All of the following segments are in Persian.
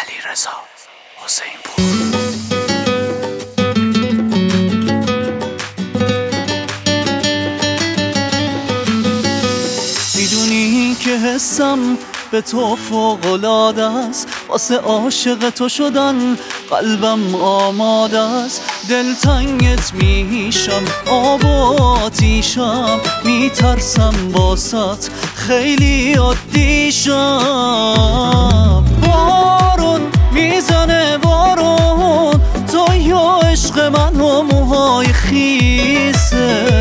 علیرضا حسین‌پور. میدونی که حسم به تو فوق‌العاده است، واسه عاشق تو شدن قلبم آماده است. دلتنگت میشم، آب و آتیشم، میترسم باست خیلی عادی شم. بارون میزنه بارون، تو یا عشق من و موهای خیست.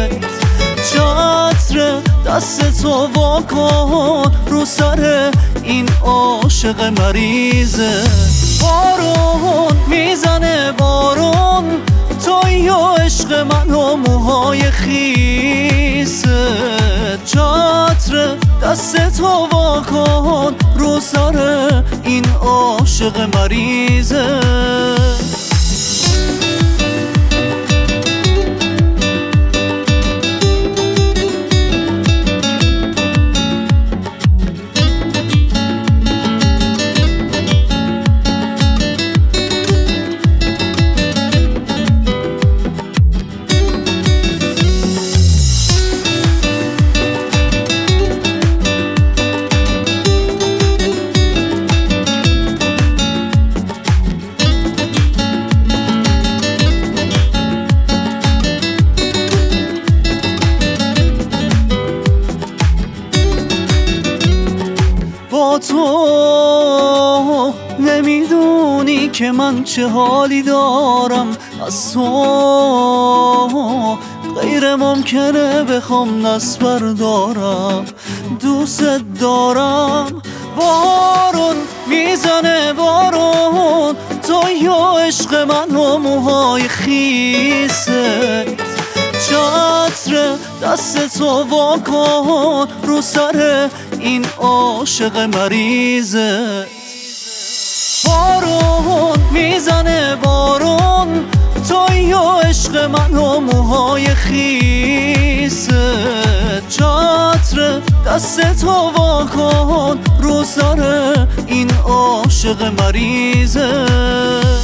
چتر دست تو واکن رو سر این عاشق مریضه. بارون میزنه بارون، تو یا عشق من و موهای خیست. چتر دست تو واکن رو سر این عاشق مریضه. با تو نمیدونی که من چه حالی دارم، از تو غیر ممکنه بخوام دست بردارم. دوست دارم. بارون میزنه بارون، تو یا عشق من و موهای خیست. چتر دست تو واکن رو سر این عاشق مریضه. بارون میزنه بارون، تو یا عشق من و موهای خیست. چتر دست تو واکن رو سر این عاشق مریضه.